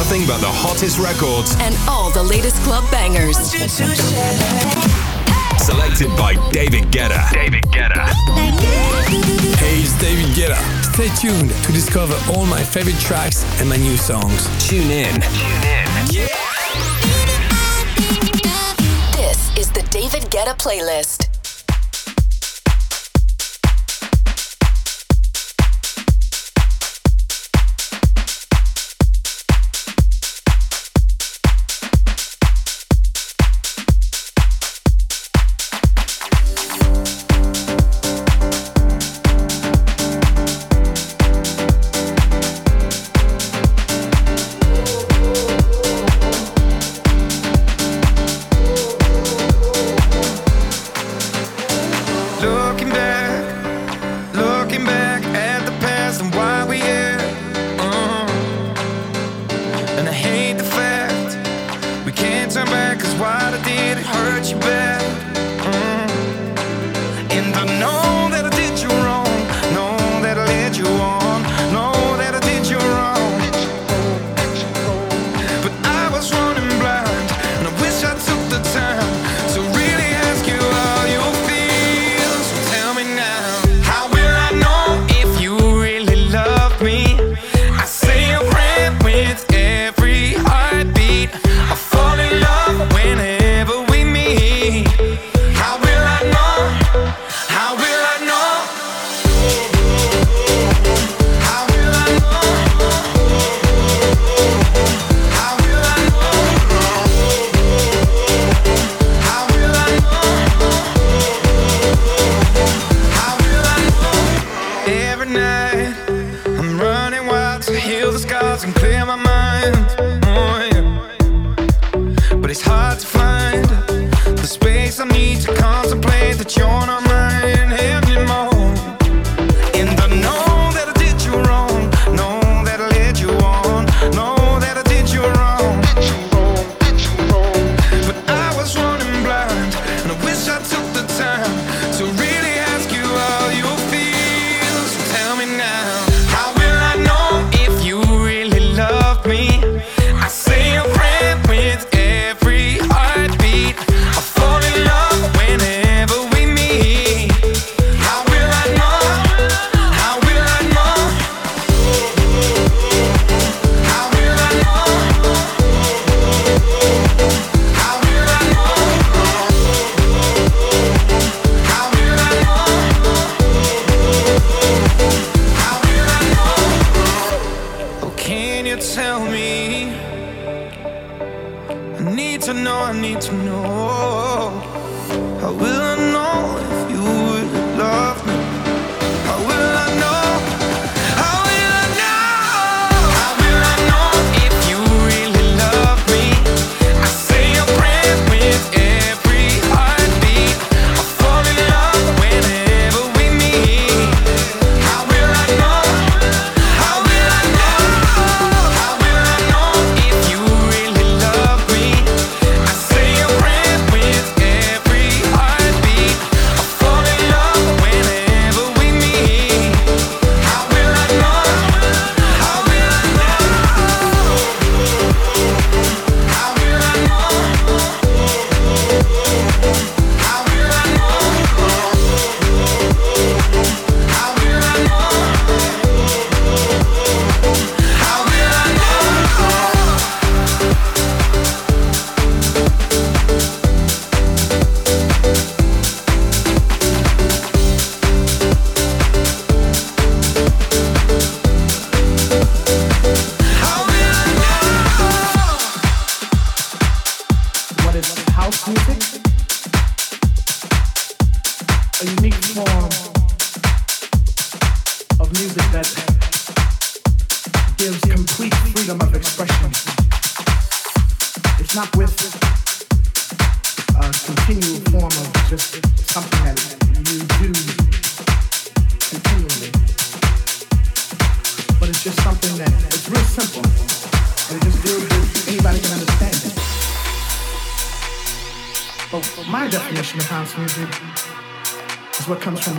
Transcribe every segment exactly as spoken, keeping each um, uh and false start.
nothing but the hottest records and all the latest club bangers. Selected by David Guetta. David Guetta. Hey, it's David Guetta. Stay tuned to discover all my favorite tracks and my new songs. Tune in. Tune in. Yeah. This is the David Guetta playlist.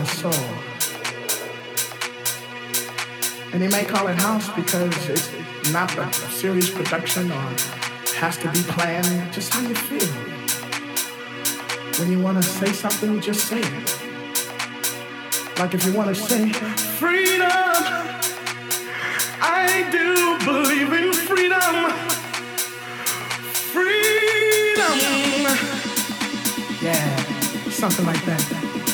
And they may call it house because it's not a serious production or has to be planned, just how you feel. When you want to say something, you just say it. Like if you want to say, freedom, I do believe in freedom. Freedom. Yeah, something like that.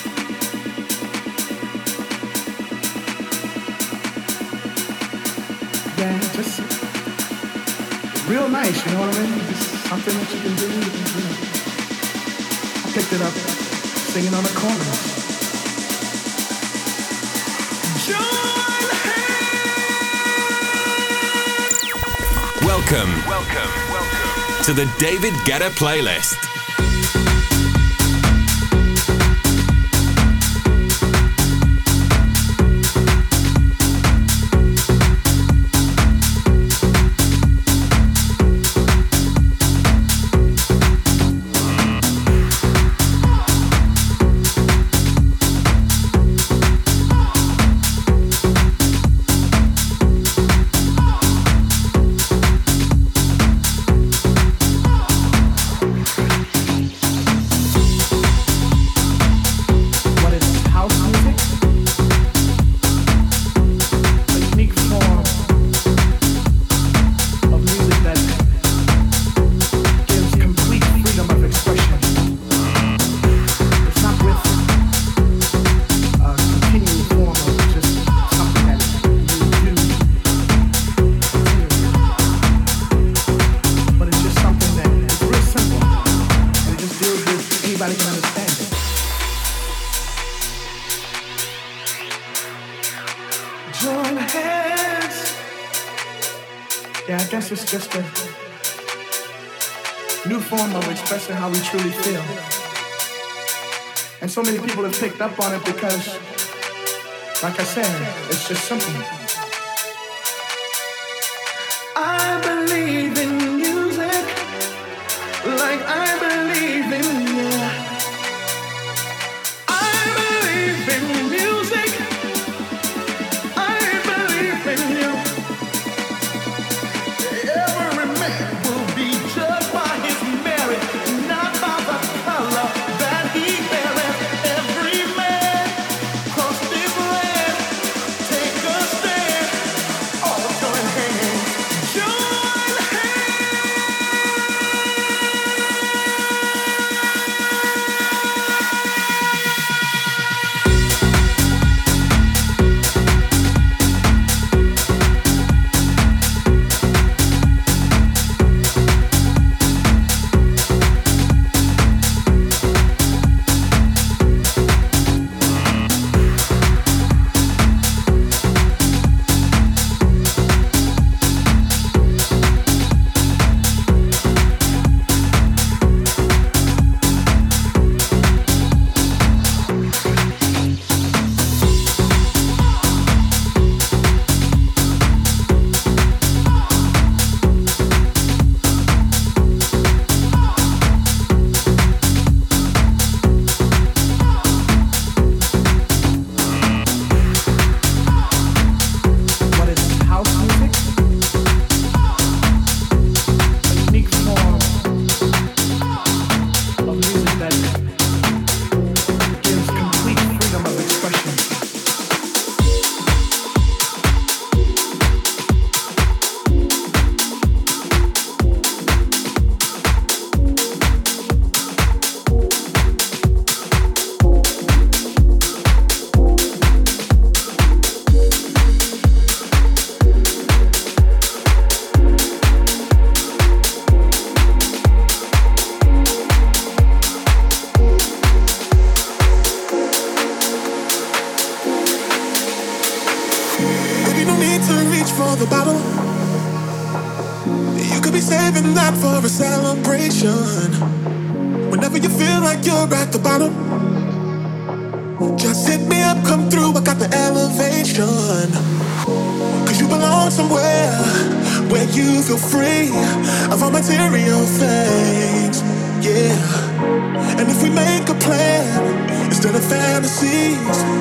Yeah, just real nice, you know what I mean? Just something that you can do. You can do. I picked it up singing on the corner. Join hands. Welcome, welcome, welcome to the David Guetta playlist. It's just a new form of expressing how we truly feel. And so many people have picked up on it because, like I said, it's just simple. I believe in music like I believe in you. I believe in music. I believe in you.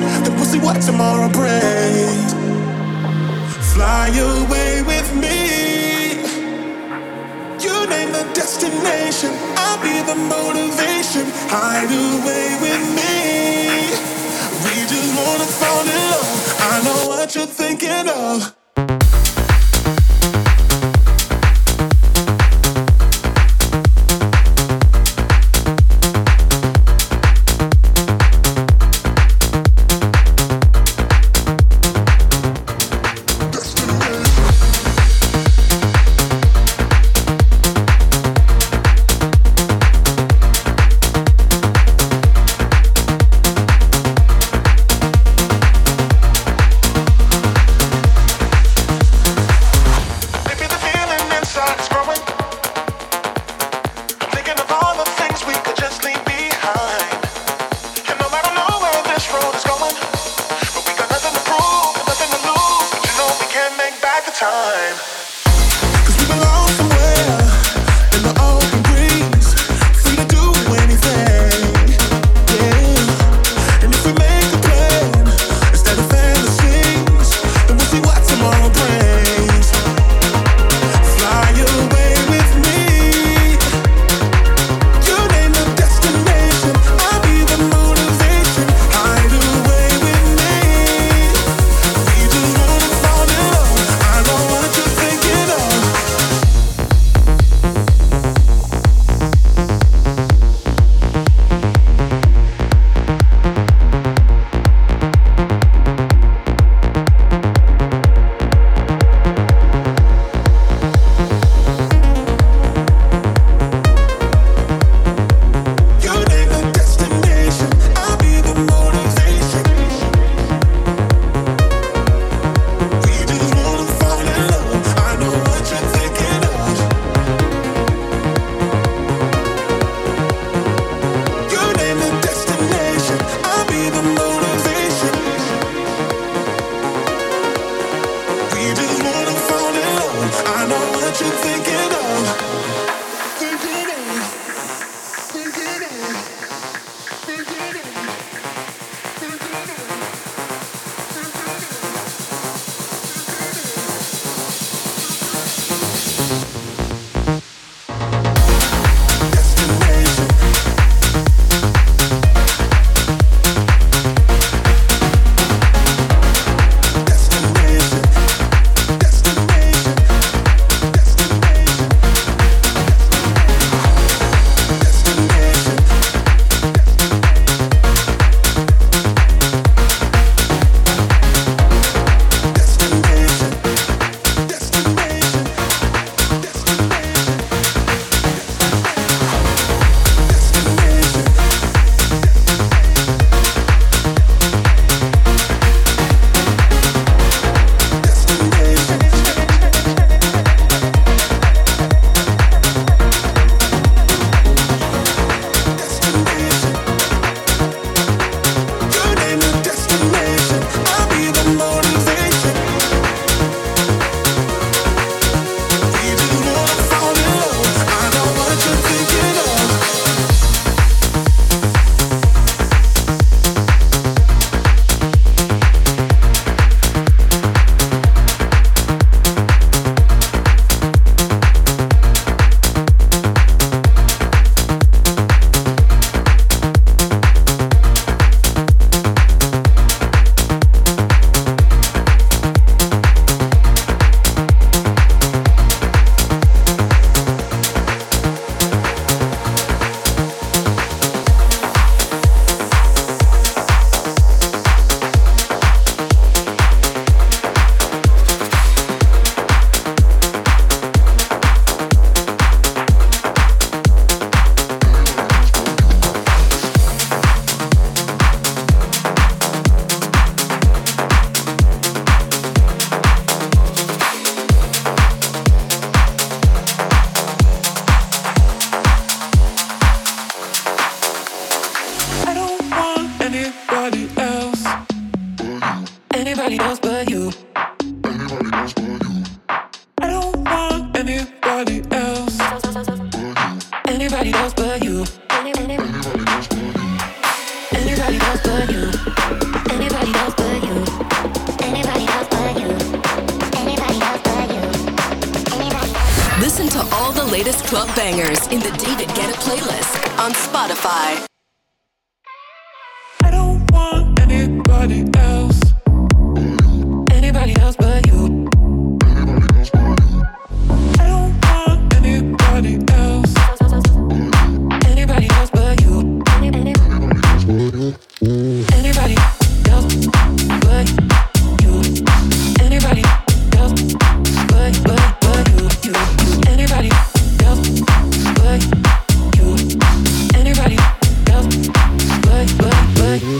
Tomorrow brings. Fly away with me. destination. I'll be the motivation. Hide away with me. We just wanna fall in love. I know what you're thinking of. Thinking all the latest club bangers in the David Guetta playlist on Spotify. I don't want anybody else. Anybody else but you. I don't want anybody else. Anybody else but you. Anybody else but you. Anybody else but you. Anybody else but but but you. You. Anybody else but you. Anybody else but but but you.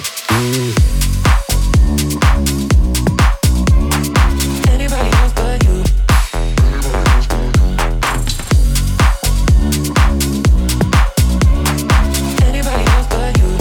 Anybody else but you. Anybody else but you.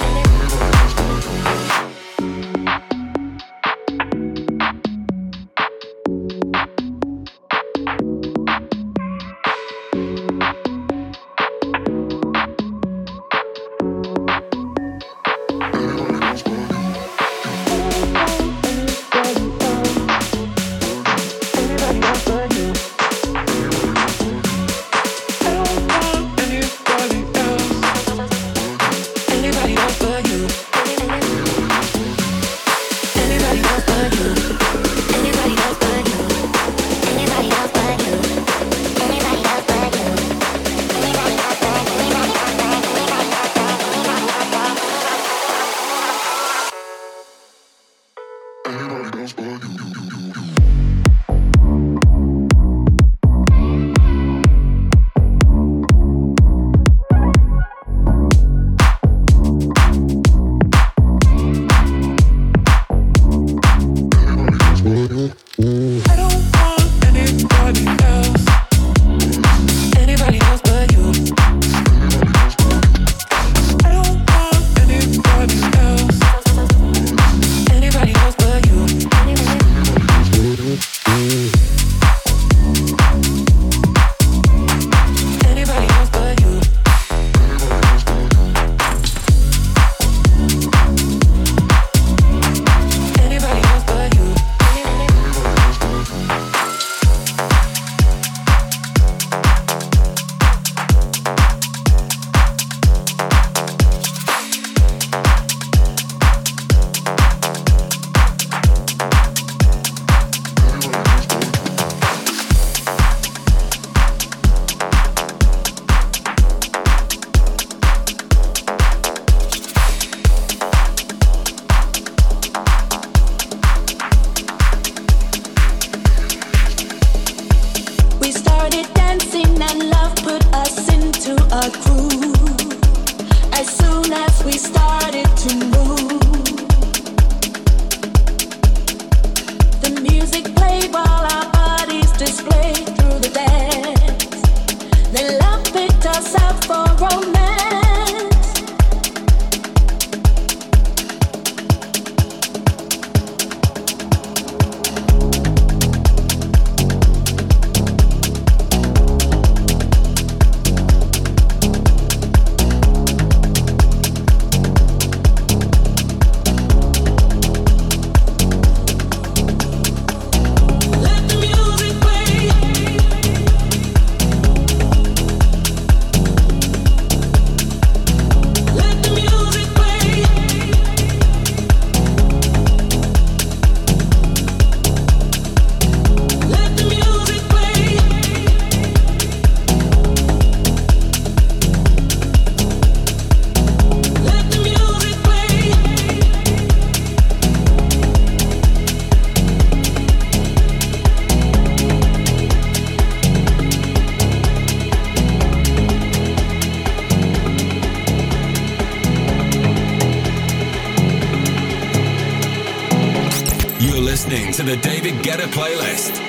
listening to the David Guetta playlist.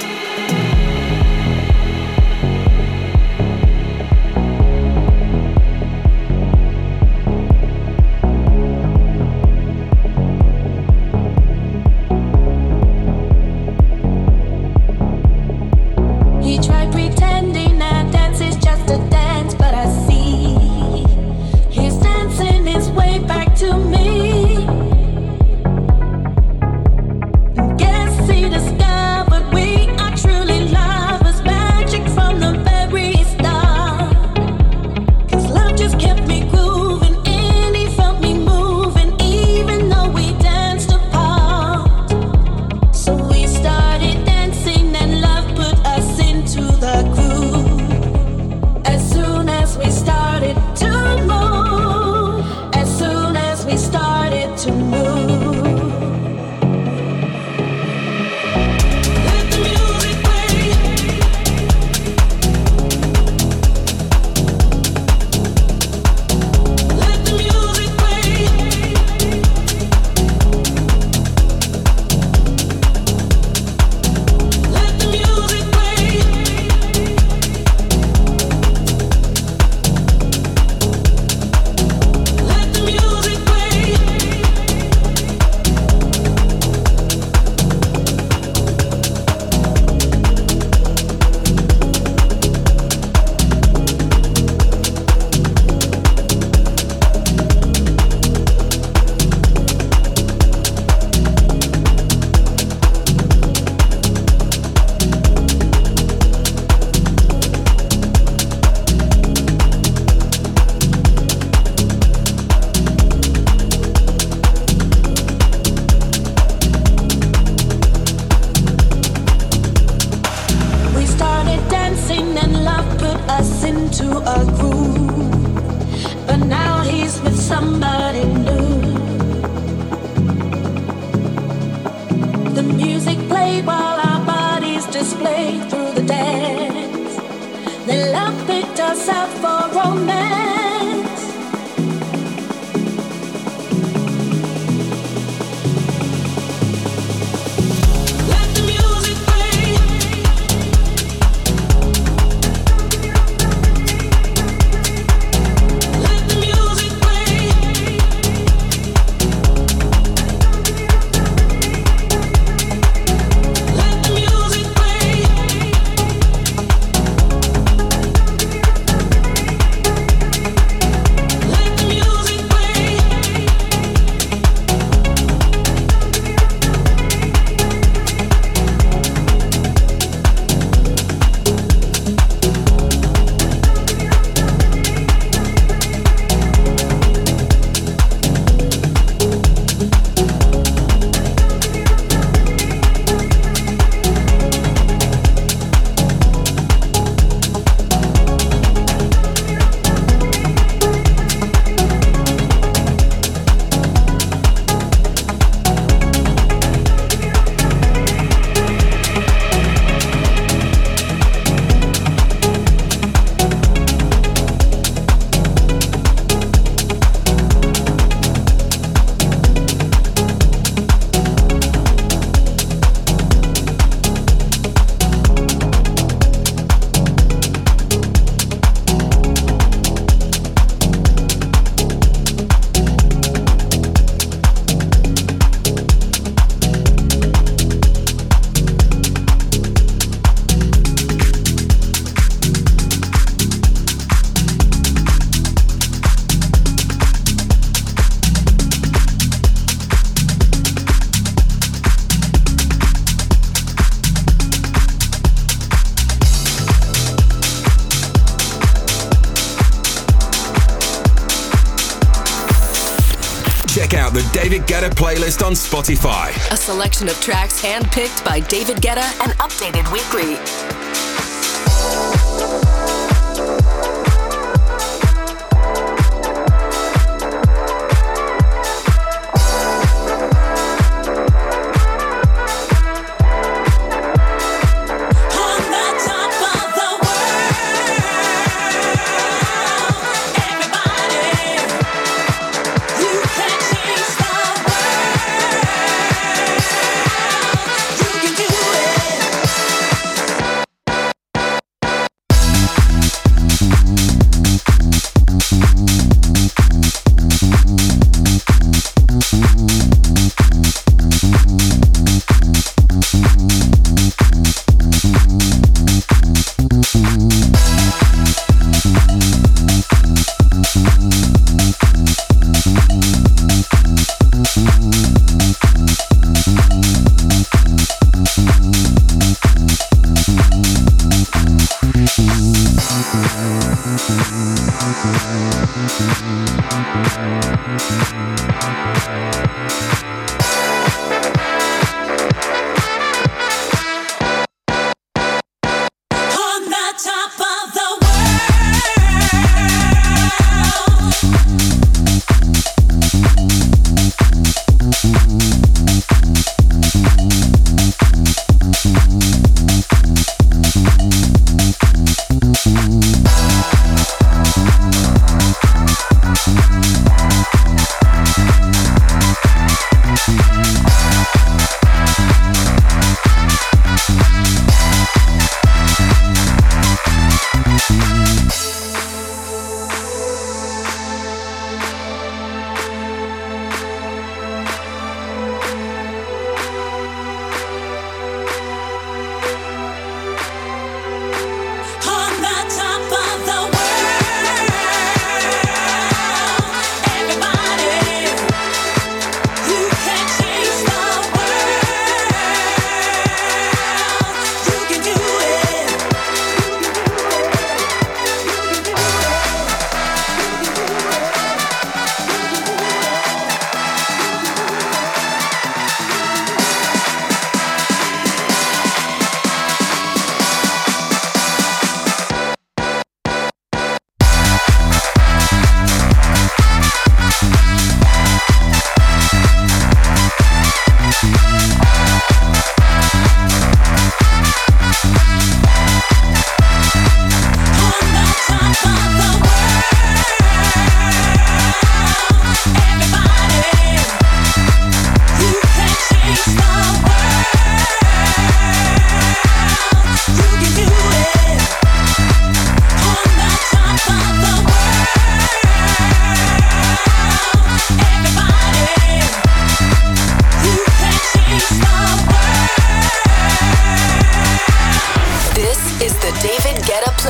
Guess he discovered we are The David Guetta playlist on Spotify. A selection of tracks handpicked by David Guetta and updated weekly.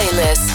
playlist.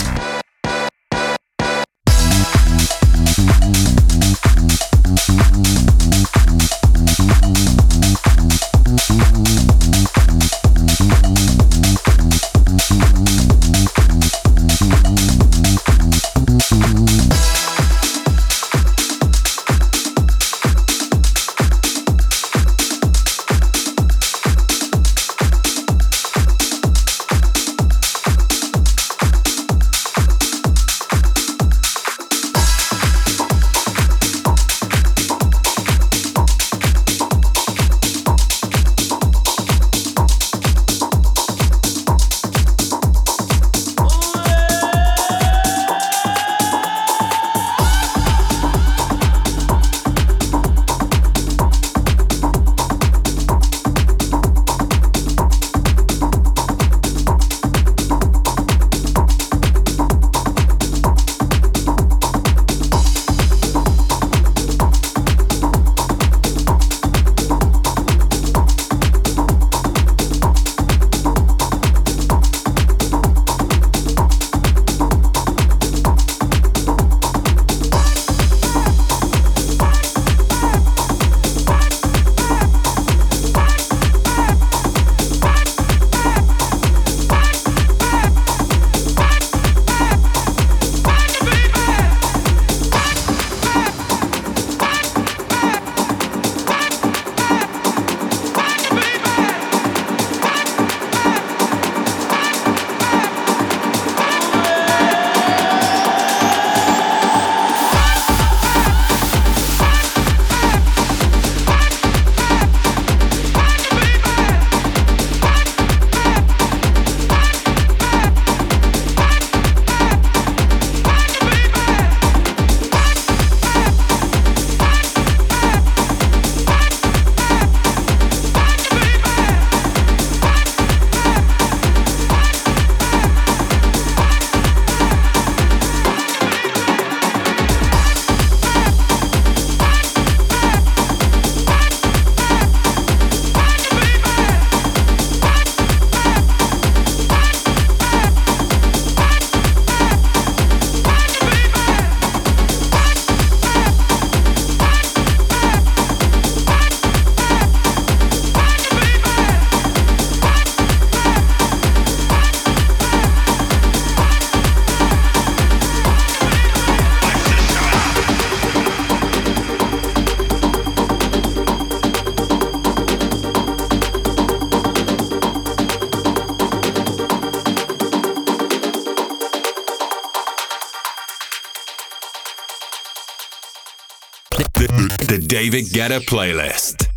The David Guetta Playlist.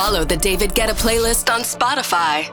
Follow the David Guetta playlist on Spotify.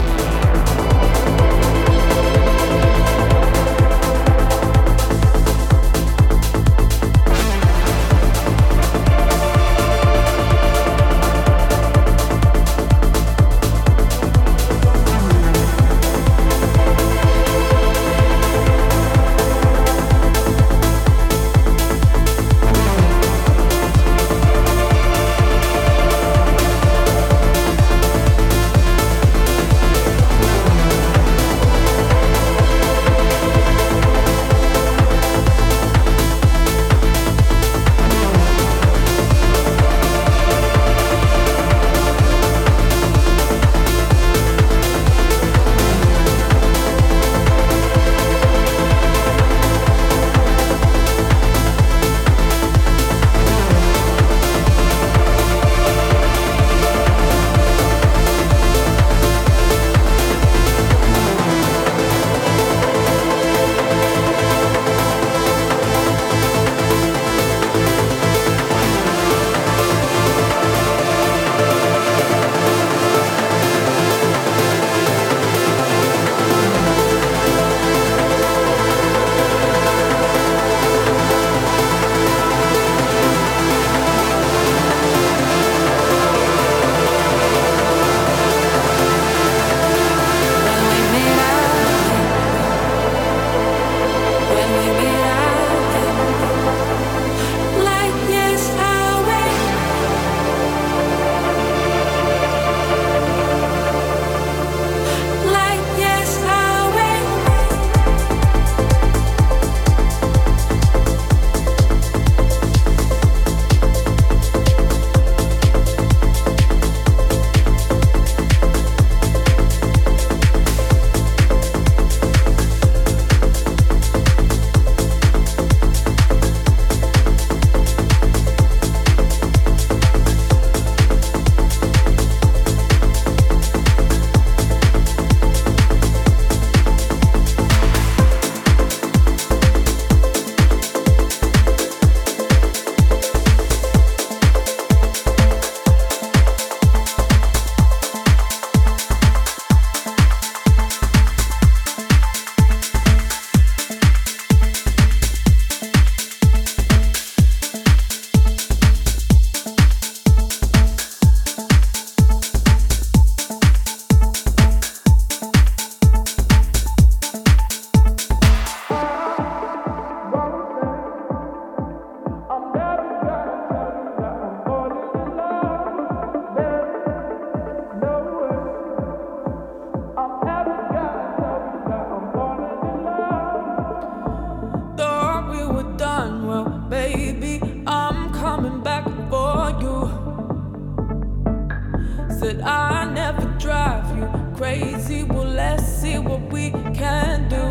Said I never drive you crazy. Well, let's see what we can do.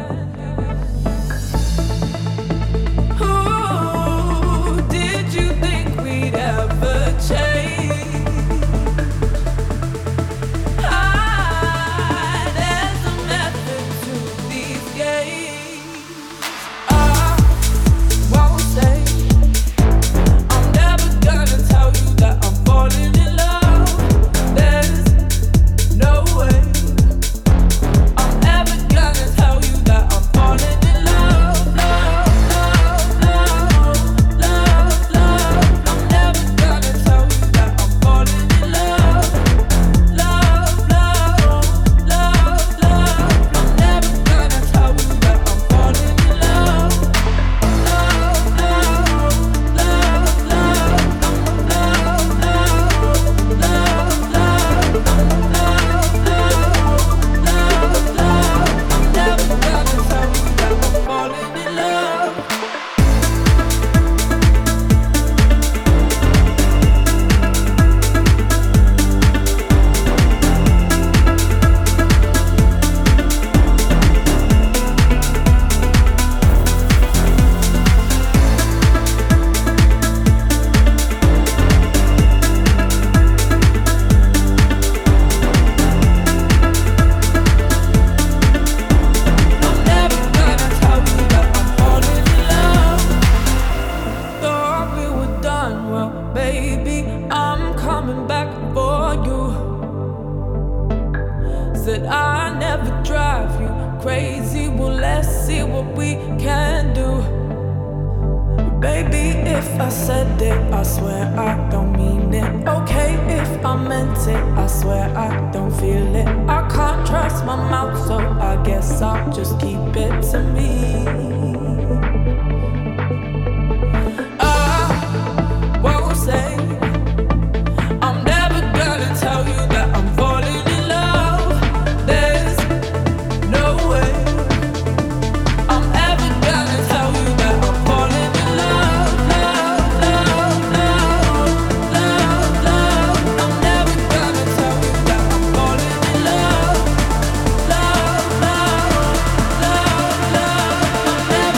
Who did you think we'd ever change? Ah, there's a method to these games. I won't say I'm never gonna tell you that I'm falling in love. There's no way I'm ever gonna tell you what we can do. Baby, if I said it, I swear I don't mean it. Okay, if I meant it, I swear I don't feel it. I can't trust my mouth, so I guess I'll just keep it to me. I won't say I'm never gonna tell you that I'm falling in love. There's no way I'm ever gonna tell you that I'm falling in love, love, love, love, love, love. I'm never gonna tell you that I'm falling in love, love, love, love, love. I'm never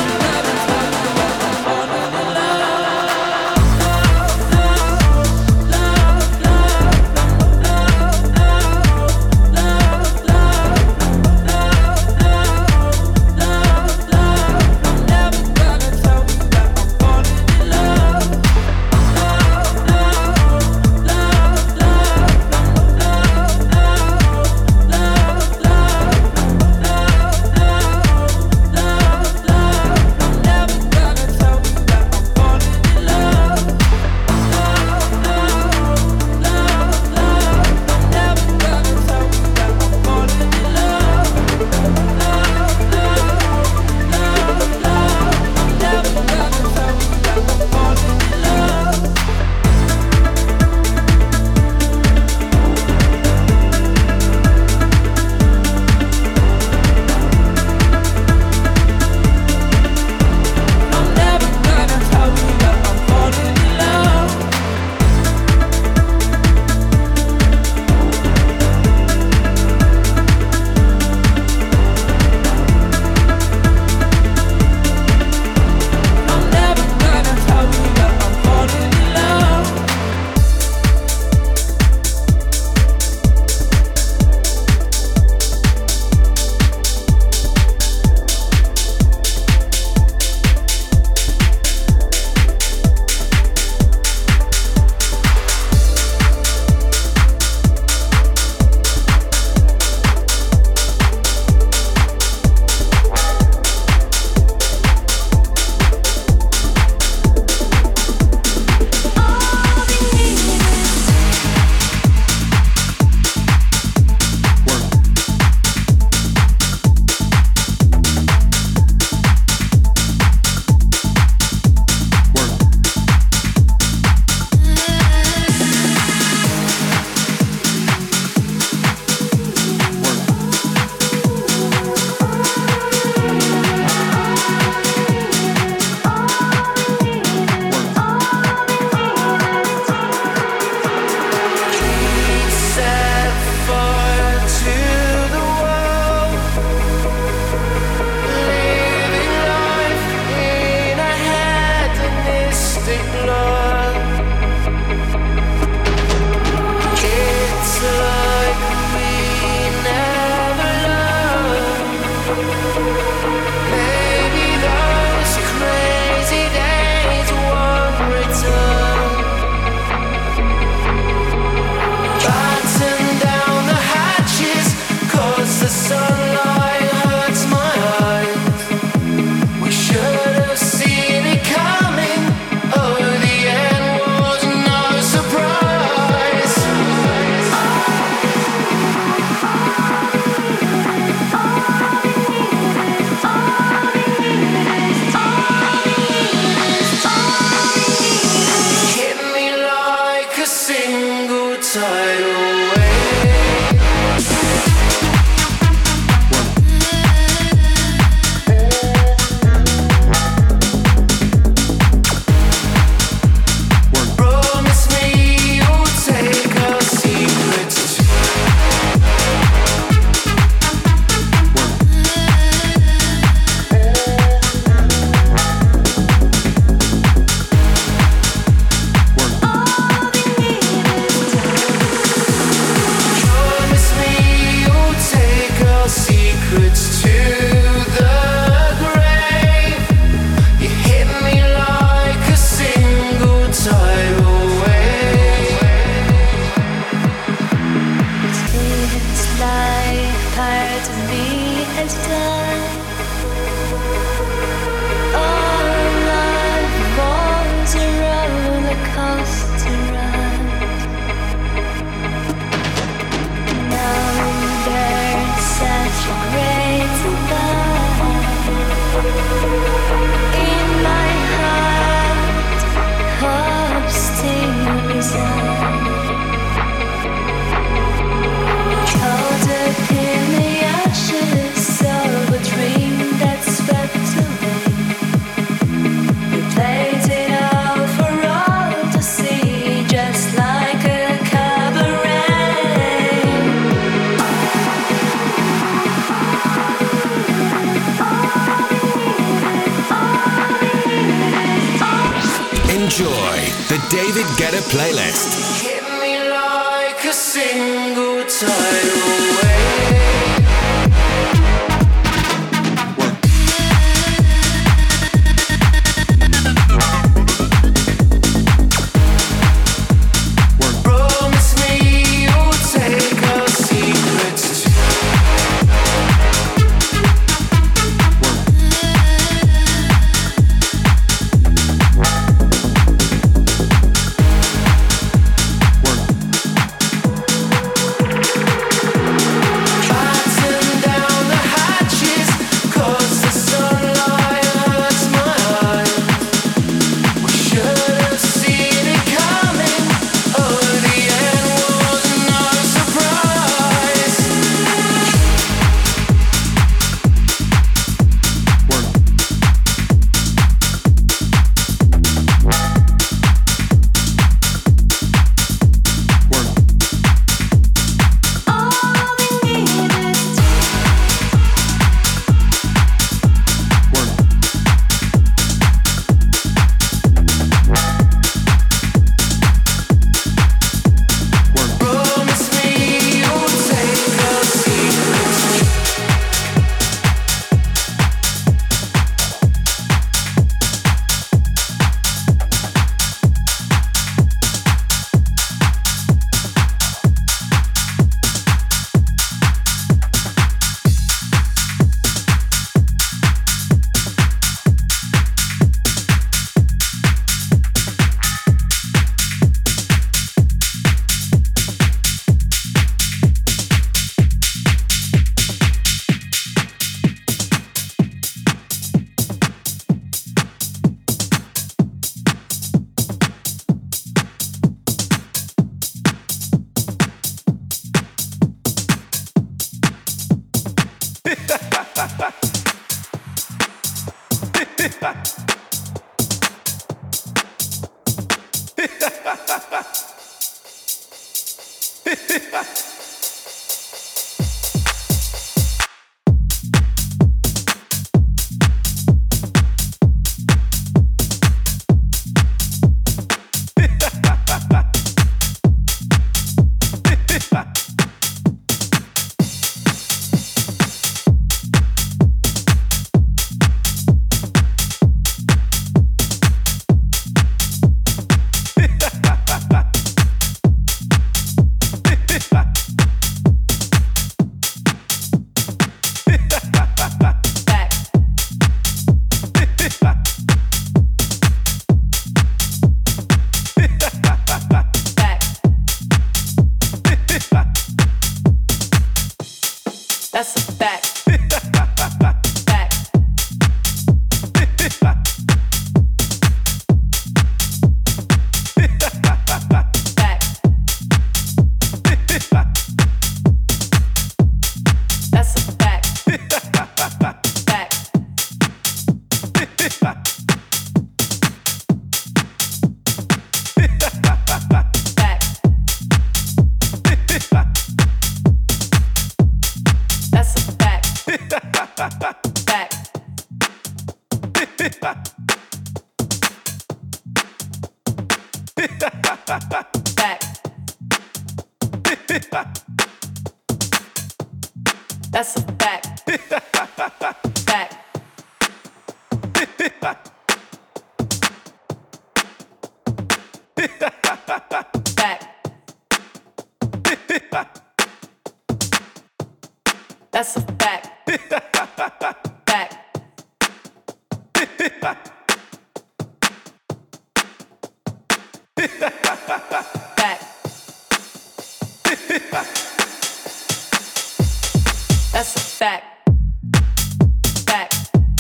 Enjoy the David Guetta playlist. Hit me like a single tidal wave. That's a fact. Fact. Fact. That's a fact. Fact. Fact. That's a fact. Fact.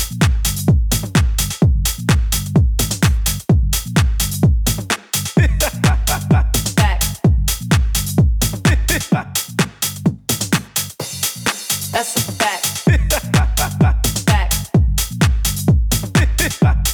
Fact. That's a fact. Fact.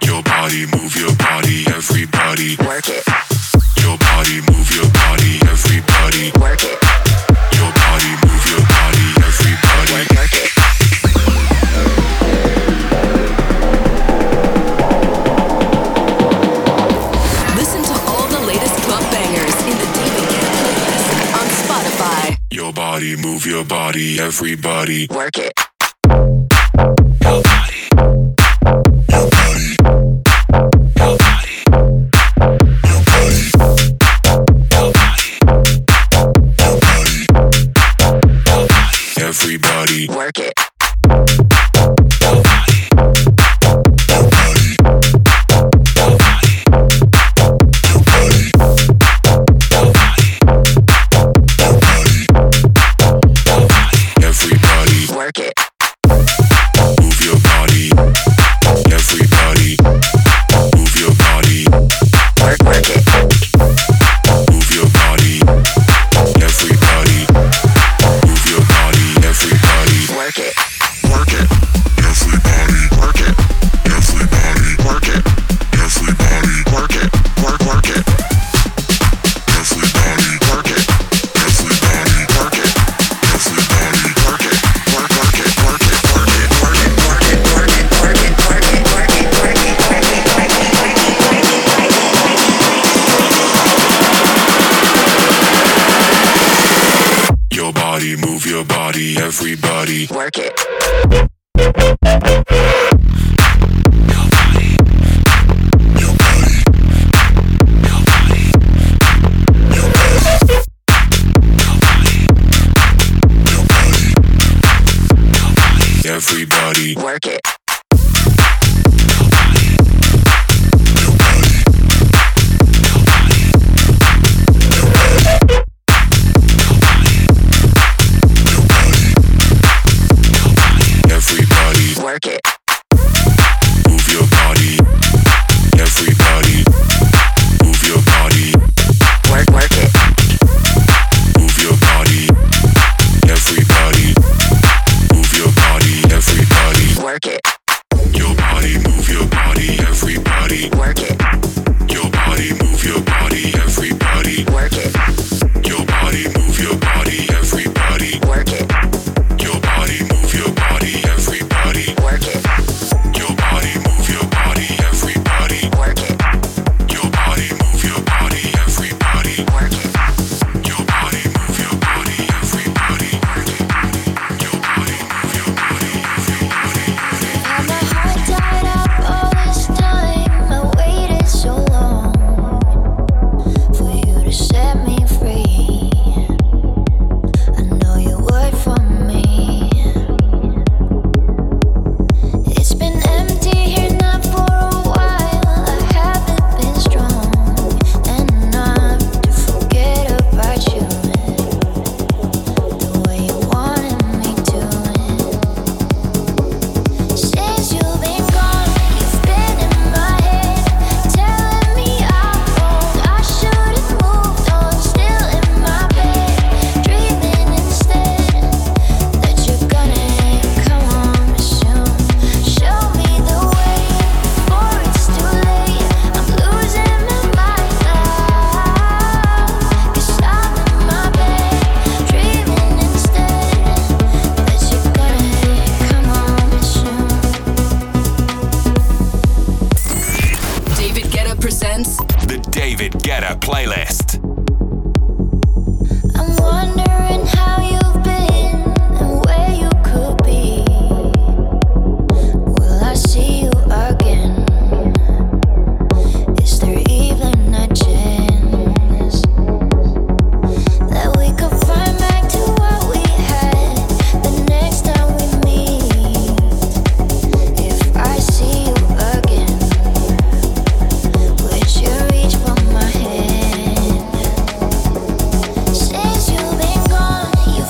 Your body, move your body, everybody. Work it. Your body, move your body, everybody. Work it. Your body, move your body, everybody. Work, work it. Listen to all the latest club bangers in the David Guetta playlist on Spotify. Your body, move your body, everybody. Work it. Your body. Your body. Your body. Your body. Your body. Your body. Your body. Everybody. Work it. Your body. Your body. Your body. Your body. Your body. Your body. Your body. Everybody. Work it. Move your body. Everybody. Move your body. Work, work it. Move your body. Everybody. Move your body. Everybody. Work it. Work it. Everybody. Work it. Everybody. Work it. Everybody. Work it. Work, work it. Everybody. Work it. Everybody. Work it. Everybody. Work it. Work, work it. Work it. Work it. Work it. Work it. Work it. Work it. Work it. Work it. Work it. Work it. Your body, move your body, everybody. Work it. Your body. Your body. Your body. Your body. Your body. Your body. Your body. Everybody. Work it. Your body. Your body. Your body. Your body. Your body. Your body. Your body. Everybody. Work it. Move your body. Everybody. Move your body. Work, work it. Move your body. Everybody. Move your body. Everybody. Work it. Your body, move your body. Everybody. Work it. Your body, move your body. Everybody. Work it. Your body, move your body. Everybody. Work it. Your body, move your body. Everybody. Work it. Your body, move your body. Everybody. Work it. Your body, move your body. Everybody. Work it. Your body, move your body. Everybody. Work it. Your body, move your body. Everybody. And my heart died up all this time. I waited so long for you to set me free. I know you would for me. It's been empty here now for a while. I haven't been strong enough to forget about you the way you wanted me to. Since you've been gone, you've been in my head, telling me I'm wrong. I should have moved on, still in my bed, dreaming instead that you're gonna come home soon. Show me the way before it's too late. I'm losing my mind now, 'cause I'm in my bed, dreaming instead that you're gonna come home soon. David Guetta presents The David Guetta Playlist. I'm wondering how you've been and where you could be. Will I see you again? Is there even a chance that we could find back to what we had the next time we meet? If I see you again, would you reach for my hand? Since you've been gone, you've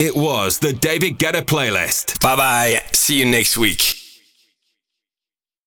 It was the David Guetta playlist. Bye bye. See you next week.